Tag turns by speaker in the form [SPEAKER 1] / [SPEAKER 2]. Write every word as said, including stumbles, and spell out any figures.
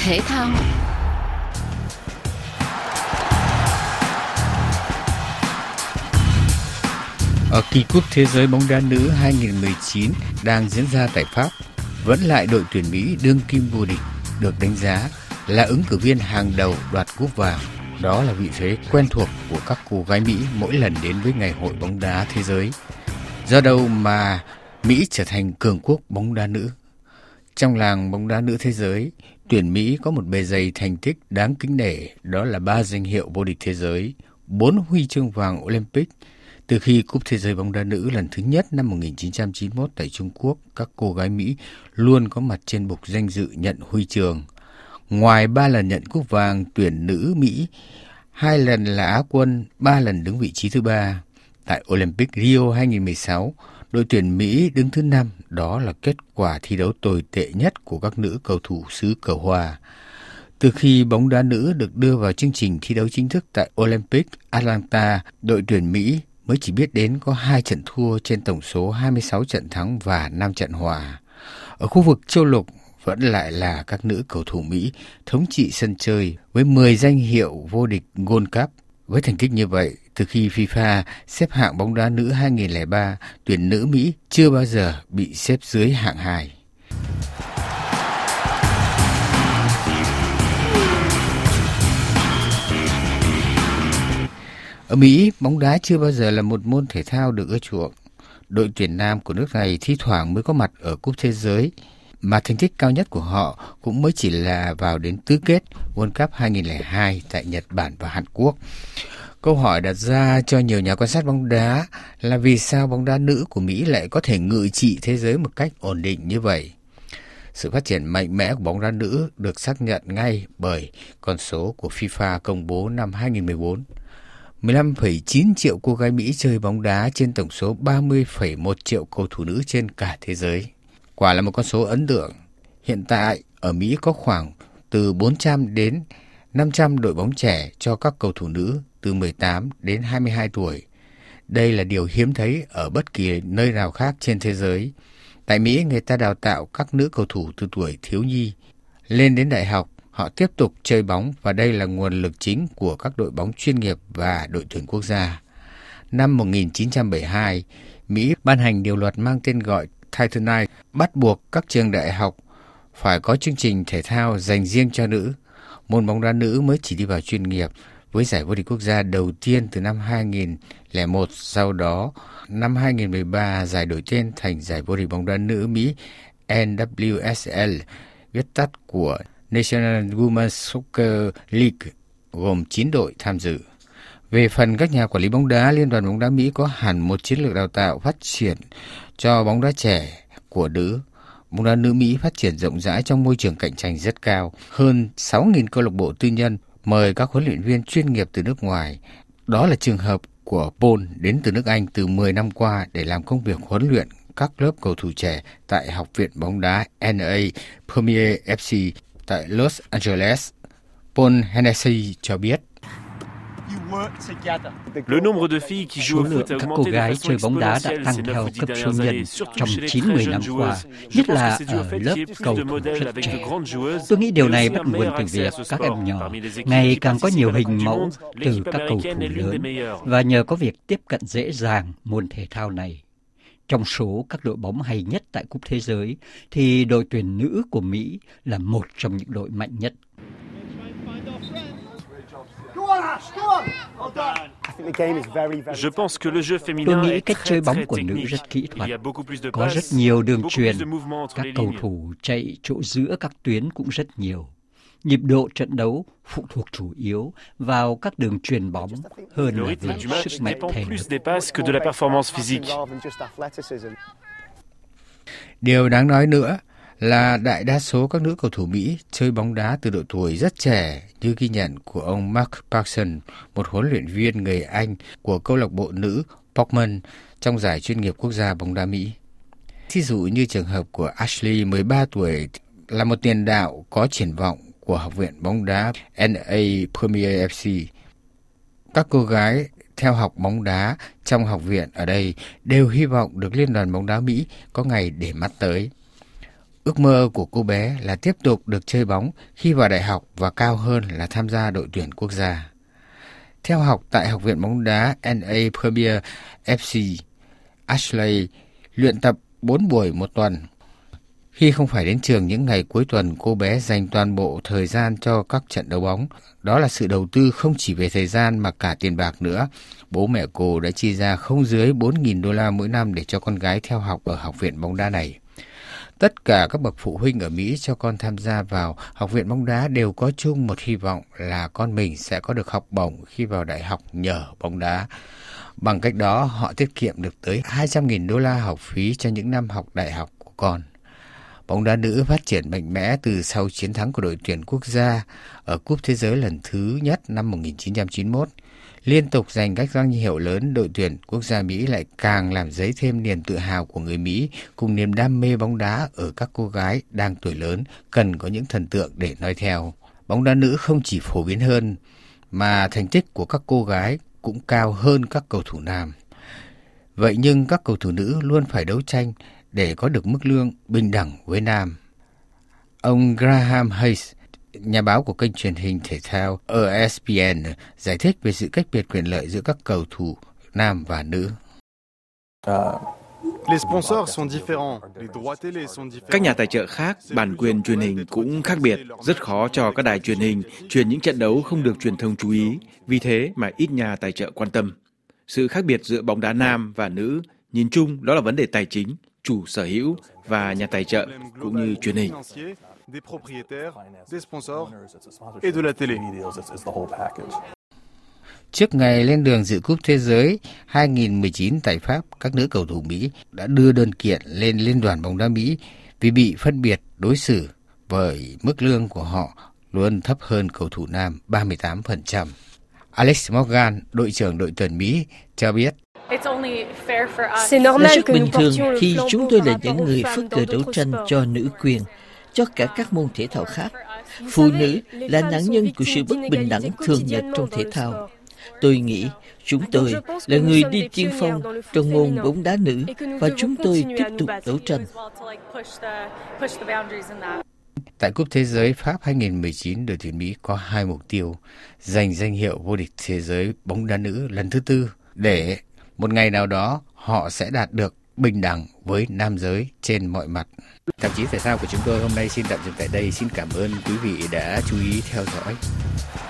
[SPEAKER 1] thể thao.
[SPEAKER 2] Ở kỳ cúp thế giới bóng đá nữ hai không một chín đang diễn ra tại Pháp, vẫn lại đội tuyển Mỹ đương kim vô địch được đánh giá là ứng cử viên hàng đầu đoạt cúp vàng. Đó là vị thế quen thuộc của các cô gái Mỹ mỗi lần đến với ngày hội bóng đá thế giới. Do đâu mà Mỹ trở thành cường quốc bóng đá nữ. Trong làng bóng đá nữ thế giới, tuyển Mỹ có một bề dày thành tích đáng kính nể, đó là ba danh hiệu vô địch thế giới, bốn huy chương vàng Olympic. Từ khi Cúp Thế giới bóng đá nữ lần thứ nhất năm một nghìn chín trăm chín mươi mốt tại Trung Quốc, các cô gái Mỹ luôn có mặt trên bục danh dự nhận huy chương. Ngoài ba lần nhận cúp vàng, tuyển nữ Mỹ hai lần là Á quân, ba lần đứng vị trí thứ ba. Tại Olympic Rio hai không một sáu, đội tuyển Mỹ đứng thứ năm, đó là kết quả thi đấu tồi tệ nhất của các nữ cầu thủ xứ cờ hoa. Từ khi bóng đá nữ được đưa vào chương trình thi đấu chính thức tại Olympic Atlanta, đội tuyển Mỹ mới chỉ biết đến có hai trận thua trên tổng số hai mươi sáu trận thắng và năm trận hòa. Ở khu vực châu lục vẫn lại là các nữ cầu thủ Mỹ thống trị sân chơi với mười danh hiệu vô địch Gold Cup. Với thành tích như vậy, từ khi FIFA xếp hạng bóng đá nữ hai không không ba, tuyển nữ Mỹ chưa bao giờ bị xếp dưới hạng hai. Ở Mỹ, bóng đá chưa bao giờ là một môn thể thao được ưa chuộng. Đội tuyển nam của nước này thi thoảng mới có mặt ở Cúp Thế giới, mà thành tích cao nhất của họ cũng mới chỉ là vào đến tứ kết World Cup hai không không hai tại Nhật Bản và Hàn Quốc. Câu hỏi đặt ra cho nhiều nhà quan sát bóng đá là vì sao bóng đá nữ của Mỹ lại có thể ngự trị thế giới một cách ổn định như vậy? Sự phát triển mạnh mẽ của bóng đá nữ được xác nhận ngay bởi con số của FIFA công bố năm hai không một bốn. mười lăm phẩy chín triệu cô gái Mỹ chơi bóng đá trên tổng số ba mươi phẩy một triệu cầu thủ nữ trên cả thế giới. Quả là một con số ấn tượng. Hiện tại, ở Mỹ có khoảng từ bốn trăm đến năm trăm đội bóng trẻ cho các cầu thủ nữ từ mười tám đến hai mươi hai tuổi. Đây là điều hiếm thấy ở bất kỳ nơi nào khác trên thế giới. Tại Mỹ, người ta đào tạo các nữ cầu thủ từ tuổi thiếu nhi. Lên đến đại học, họ tiếp tục chơi bóng và đây là nguồn lực chính của các đội bóng chuyên nghiệp và đội tuyển quốc gia. Năm một nghìn chín trăm bảy mươi hai, Mỹ ban hành điều luật mang tên gọi Title chín, bắt buộc các trường đại học phải có chương trình thể thao dành riêng cho nữ. Môn bóng đá nữ mới chỉ đi vào chuyên nghiệp với giải vô địch quốc gia đầu tiên từ năm hai không không một. Sau đó, năm hai không một ba, giải đổi tên thành giải vô địch bóng đá nữ Mỹ N W S L, viết tắt của National Women's Soccer League, gồm chín đội tham dự. Về phần các nhà quản lý bóng đá, Liên đoàn bóng đá Mỹ có hẳn một chiến lược đào tạo phát triển cho bóng đá trẻ của nữ. Bóng đá nữ Mỹ phát triển rộng rãi trong môi trường cạnh tranh rất cao. Hơn sáu nghìn câu lạc bộ tư nhân mời các huấn luyện viên chuyên nghiệp từ nước ngoài. Đó là trường hợp của Paul đến từ nước Anh từ mười năm qua để làm công việc huấn luyện các lớp cầu thủ trẻ tại Học viện bóng đá N A Premier F C tại Los Angeles. Paul Hennessy cho biết.
[SPEAKER 3] Số lượng các cô gái chơi bóng đá đã tăng theo cấp số nhân trong chín mươi năm qua, nhất là ở lớp cầu thủ rất trẻ. Tôi nghĩ điều này bắt nguồn từ việc các em nhỏ ngày càng có nhiều hình mẫu từ các cầu thủ lớn và nhờ có việc tiếp cận dễ dàng môn thể thao này. Trong số các đội bóng hay nhất tại Cúp Thế giới thì đội tuyển nữ của Mỹ là một trong những đội mạnh nhất. Tôi nghĩ cách chơi bóng của nữ rất kỹ thuật, có rất nhiều đường chuyền, các cầu thủ chạy chỗ giữa các tuyến cũng rất nhiều. Nhịp độ trận đấu phụ thuộc chủ yếu vào các đường chuyền bóng hơn là về sức mạnh thể lực.
[SPEAKER 2] Điều đáng nói nữa là đại đa số các nữ cầu thủ Mỹ chơi bóng đá từ độ tuổi rất trẻ, như ghi nhận của ông Mark Parson, một huấn luyện viên người Anh của câu lạc bộ nữ Portman trong giải chuyên nghiệp quốc gia bóng đá Mỹ. Thí dụ như trường hợp của Ashley, mười ba tuổi, là một tiền đạo có triển vọng của Học viện bóng đá N A Premier F C. Các cô gái theo học bóng đá trong học viện ở đây đều hy vọng được Liên đoàn bóng đá Mỹ có ngày để mắt tới. Ước mơ của cô bé là tiếp tục được chơi bóng khi vào đại học và cao hơn là tham gia đội tuyển quốc gia. Theo học tại Học viện bóng đá en a Premier ép xê, Ashley luyện tập bốn buổi một tuần. Khi không phải đến trường những ngày cuối tuần, cô bé dành toàn bộ thời gian cho các trận đấu bóng. Đó là sự đầu tư không chỉ về thời gian mà cả tiền bạc nữa. Bố mẹ cô đã chi ra không dưới bốn nghìn đô la mỗi năm để cho con gái theo học ở học viện bóng đá này. Tất cả các bậc phụ huynh ở Mỹ cho con tham gia vào học viện bóng đá đều có chung một hy vọng là con mình sẽ có được học bổng khi vào đại học nhờ bóng đá. Bằng cách đó, họ tiết kiệm được tới hai trăm nghìn đô la học phí cho những năm học đại học của con. Bóng đá nữ phát triển mạnh mẽ từ sau chiến thắng của đội tuyển quốc gia ở Cúp Thế giới lần thứ nhất năm một nghìn chín trăm chín mươi mốt. Liên tục giành các danh hiệu lớn, đội tuyển quốc gia Mỹ lại càng làm dấy thêm niềm tự hào của người Mỹ cùng niềm đam mê bóng đá ở các cô gái đang tuổi lớn cần có những thần tượng để noi theo. Bóng đá nữ không chỉ phổ biến hơn, mà thành tích của các cô gái cũng cao hơn các cầu thủ nam. Vậy nhưng các cầu thủ nữ luôn phải đấu tranh để có được mức lương bình đẳng với nam. Ông Graham Hayes, nhà báo của kênh truyền hình thể thao e ét pê en, giải thích về sự cách biệt quyền lợi giữa các cầu thủ nam và nữ.
[SPEAKER 1] Các nhà tài trợ khác, bản quyền truyền hình cũng khác biệt. Rất khó cho các đài truyền hình truyền những trận đấu không được truyền thông chú ý, vì thế mà ít nhà tài trợ quan tâm. Sự khác biệt giữa bóng đá nam và nữ, nhìn chung đó là vấn đề tài chính, chủ sở hữu và nhà tài trợ cũng như truyền hình.
[SPEAKER 2] Trước ngày lên đường dự Cúp Thế giới hai nghìn mười chín tại Pháp, các nữ cầu thủ Mỹ đã đưa đơn kiện lên Liên đoàn bóng đá Mỹ vì bị phân biệt đối xử bởi mức lương của họ luôn thấp hơn cầu thủ nam ba mươi tám phần trăm. Alex Morgan, đội trưởng đội tuyển Mỹ, cho biết.
[SPEAKER 4] Là rất bình thường khi chúng tôi là những người phất cờ đấu tranh cho nữ quyền, cho cả các môn thể thao khác. Phụ nữ là nạn nhân của sự bất bình đẳng thường nhật trong thể thao. Tôi nghĩ chúng tôi là người đi tiên phong trong môn bóng đá nữ và chúng tôi tiếp tục đấu tranh.
[SPEAKER 2] Tại Cúp Thế giới Pháp hai nghìn mười chín, đội tuyển Mỹ có hai mục tiêu: giành danh hiệu vô địch thế giới bóng đá nữ lần thứ tư, để một ngày nào đó họ sẽ đạt được bình đẳng với nam giới trên mọi mặt. Tạp chí thể thao của chúng tôi hôm nay xin tạm dừng tại đây. Xin cảm ơn quý vị đã chú ý theo dõi.